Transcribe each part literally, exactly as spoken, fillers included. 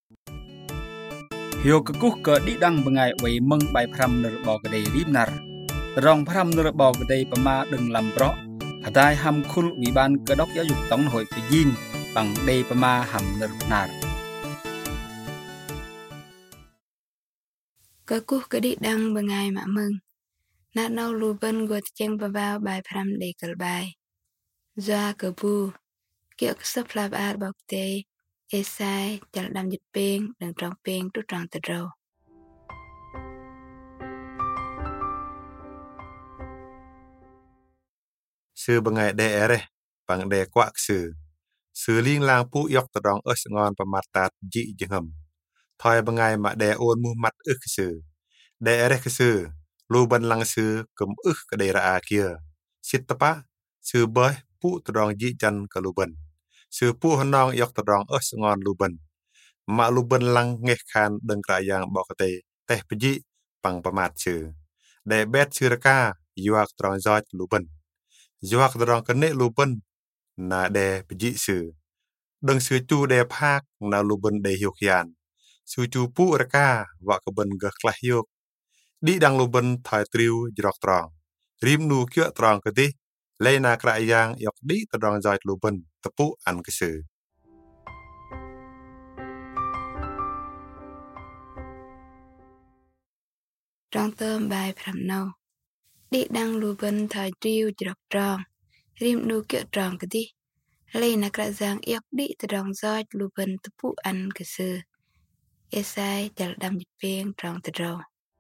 Hiu kekuh ke di dang bengai wei meng bai pram ner bo gede rimnar. Rong pram ner bo gede pema đừng làm pro. Hadai ham khul wi ban ke dok ya yuk tong hoi pe jin bang de pema ham ner nar. Kekuh ke di dang bengai mak meng. Nat nau lu ben go cheng ba bao bai pram de kal bai. Zoa ke bu. Kiệu sắp lạp át bọc tế. Ê sai chal đam dịch beng đừng trong beng tu trong tờ râu. Sư bằng ngày đe ere, bằng đe quạc sư. Sư liên lang pu yok tờ rong ớt ngon pa mặt tạt dị dừng hầm. Thôi bằng ngày mà đe ôn mu mặt ức sư. Đe ere cái sư, lu ban lang sư cầm ức cái đề ra à kia. Xít tập á, sư bơi pu tờ rong dị chân cả lu ban. Sư pu hân nong yok tờ rong ớt ngon lu ban. Mà lu ban lang nghe khan đừng cả yang bọc tê, teh pa dị bằng pa mặt sư. Đe bet sư ra ca, yuak tờ rong dọt lu ban. Yuak tờ rong kene lu ban. Na đe pa dị sư. Đừng sư chu đe phác na lu ban đe hiu khian. Sư chu pu ra ca, vạ ka ban gak lah yok. Đi đăng lu ban thai triu jirok trong. Rim nu kia trong cái đi. Lấy na kra yang yok đi tờ rong dọt lu ban. Tapu ăn cái sư. Trong tôm bài pram nâu. Đi đăng lu ben thai triu jirok trong. Rim nu kiệu trong cái đi. Lấy na kra giang yok đi tờ rong dọt lu ben tapu ăn cái sư. Ê sai chal đam dịch beng trong tờ râu.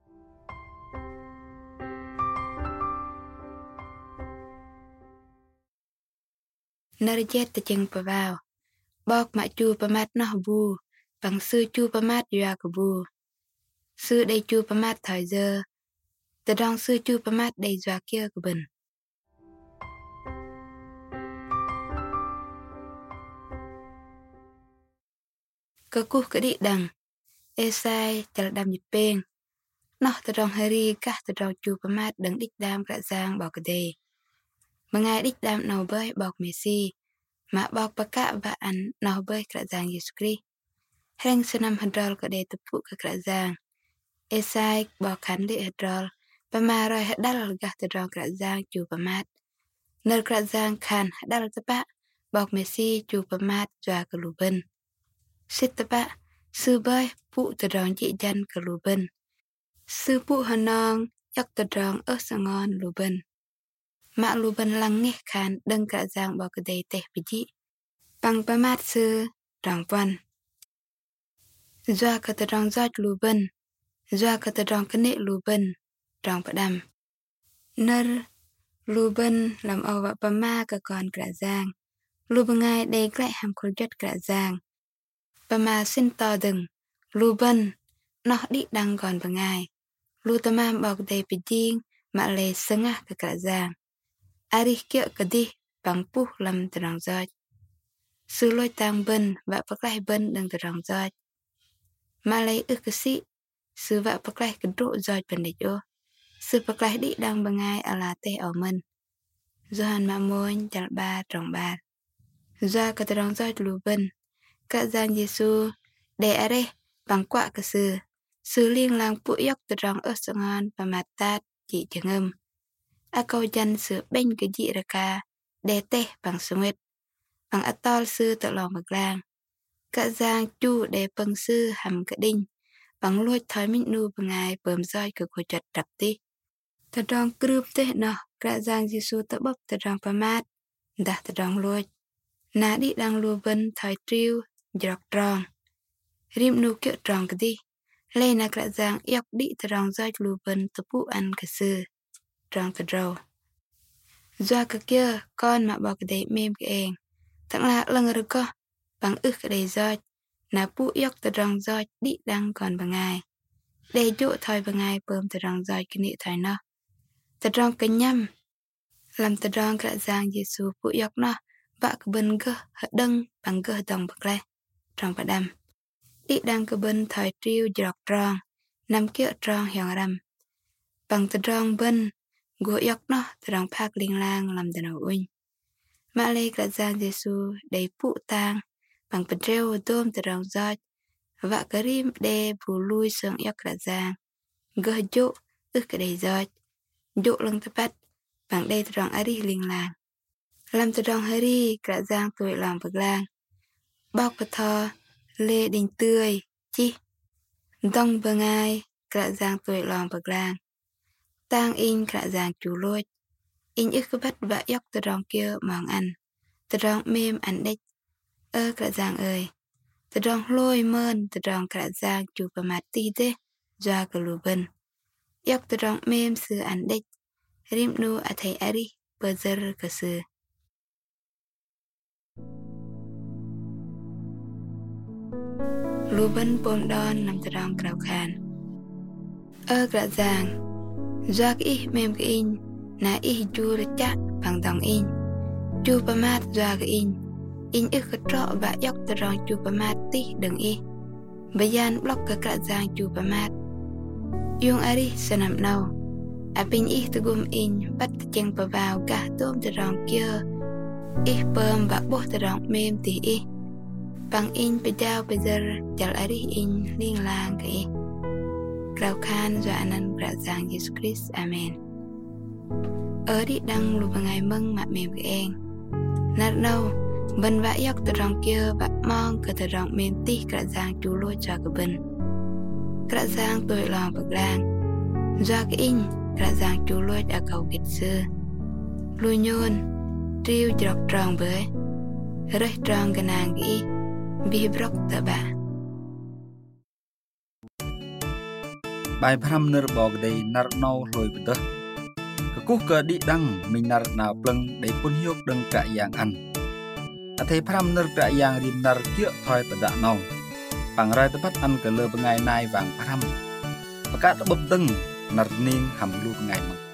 Nar jet te cheng pa vào. Bok ma chu pa mat noh bu. Bằng sư chu pa mat yuak bu. Sư đây chu pa mat thời giờ. Tờ rong sư chu pa mat đây doa kia của bình. Cơ cú cơ đi đằng. Ê sai chal đam dịch beng. Noh tờ rong hari kah tờ rong chu pa mat đừng đích đam cả giang bảo cái đề. Mà ngay đích đam nào bơi bọc Messi. Mà bọc bà cả và ăn nào bơi cả giang Jesus Christ. Heng sunam hadrol ka de tepu ka kerajaan. Esai bọc khăn de hadrol. Pama roi hadal gah tedrong kerajaan chu pamat. Ner kerajaan khan hadal tepa. Bọc Messi chu pamat jua ke luben. Sit tepa. Sư bơi pu tedrong dị jan ke luben. Sư pu hanong yak tedrong ớt sangon luben. Mak luben lang ngeh khan deng kerajaan bọc ke de teh biji. Bang pamat sư rong pon. Doa ka tờ rong dọt lu ben. Doa ka tờ rong kene lu ben. Rong pa đam. Ner lu ben làm âu vạ pa ma ka kon kra giang. Lu ben ngai đầy glại ham khol jot kra giang. Pa ma xin to đừng. Lu ben. Noh đi đăng còn pa ngai. Lu ta ma bọc đầy pi jing. Mạ lê sengah ka kra giang. Arih kiệu ka di. Bang puh lam tờ rong dọt. Sư lôi tang ben. Vạ pa klai ben đừng tờ rong dọt. Malay ức cái sĩ. Sư vạ bạc lại cái độ dòi bần địch ô. Sư bạc lại đi đăng bằng ai à là tê ở mình. Do hàn mạ môn chal ba trọng ba. Do cả tờ rong dòi lù bần. Cả giang Giê-xu đè à rê bằng quạ cái sư. Sư liên lang bụi yóc tờ rong ớt sơ ngon và mặt tát chỉ chẳng âm. À câu dân sư bên cái dị ra ca. Đè tê bằng sư nguyệt. Bằng à tol sư tự lòng bạc lang. Cả giang chu để bằng sư hầm cả đinh. Bằng lôi thói mình nu bằng ai bơm roi cực hồi chật đập đi. Thật rong cướp thế nọ. Cả giang Giê-xu ta bốc thật rong pa mát. Đã thật rong lôi. Ná đi đăng lưu bân thói triu. Dọc rong. Rim nu kiệu rong cái đi. Lê nà cả giang yọc đi thật rong roi lưu bân tập phụ ăn cả sư. Rong thật râu. Doa cả kia con mà bọc cái đấy mềm cái eng. Thẳng là lần rồi có. Bằng ức cái đấy roi. Nà pu yóc tờ rong dọt đi đăng còn bằng ai. Để dụ thôi bằng ai bơm tờ rong dọt cái nị thôi nó. Tờ rong cái nhâm. Làm tờ rong cả giang Giê-xu pu yóc nó. Vạ cái bên gơ hở đăng bằng gơ đồng bạc lê. Rong bà đâm. Đi đăng cái bên thôi triu dọc rong. Nằm kiệu rong hiong rằm. Bằng tờ rong bên. Gỗ yóc nó tờ rong phác linh lang làm tờ nào uynh. Mạ lê cả giang Giê-xu đầy phụ tang. Bằng phần rêu tôm tờ rong dọt. Vạ cà rim đê bù lui sương yóc cả giang. Gơ dụ ức cả đầy giọt. Dụ lưng tập bắt. Bằng đây tròn á ri linh làng. Làm tròn hơi ri cả giang tuổi lòng bậc làng. Bọc bà thò lê đình tươi chi. Đông bờ ngai cả giang tuổi lòng bậc làng. Tang in cả giang chú lôi. In ức cái bắt vạ yóc tròn kia mong ăn. Tròn mềm ăn đích. Ơ cả giang ơi. Tròn lôi mơn tròn cả giang chú bà mát tí thế. Doa cả lù bần. Yóc tròn mềm sư ăn đích. Rim nu a thầy a ri bờ giờ cả sư. Lù bần bồn đòn nằm tròn krao khan. Ơ cả giang. Doa cái ý mềm cái in. Na ý chú rực chắc bằng đồng in. Chú bà mát doa cái in. In ức cái trọ và yóc tròn chú bà mát tí đừng y. Bây gian block cả cả giang chú bà mát. Yung a ri sa nằm nâu. Apin ih tugum in bắt cheng pa vào cả tôm từ rong kia ih bơm và bố từ rong mềm thì ih bằng in bây giờ bây giờ chal ari in liên lang cái Krao khan do anan Krao giang Jesus Christ Amen. Ở đi đăng lù bằng ngày mừng mà mềm cái em nát nâu bên vã yóc từ rong kia và mong cả từ rong mềm tí Krao giang chú lôi cho cái bên Krao giang tôi lòng bậc lang do cái in Krao giang chú lôi đã cầu kịch xưa lùi nhôn triêu chọc tròn với rơi tròn cái nàng ghi vì brok tờ bà bài pram nơ bò đầy nar nâu lùi bờ tơ cái cú cờ đi đăng mình nar nào pleng để pun hiok đằng cả yang ăn à thấy pram nơ cả yang rim nar kia thôi tờ đã nâu bằng rai tờ bắt ăn cái lơ bên ngày nay vàng pram và cả tờ bập tưng nar ning hầm lu ngày măng